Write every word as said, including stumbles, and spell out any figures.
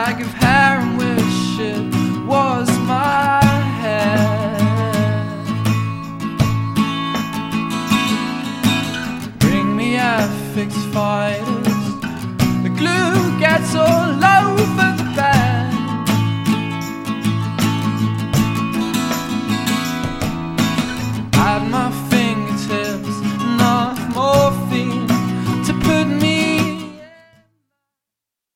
bag of hair and wish it was my head. Bring me a fixed fight.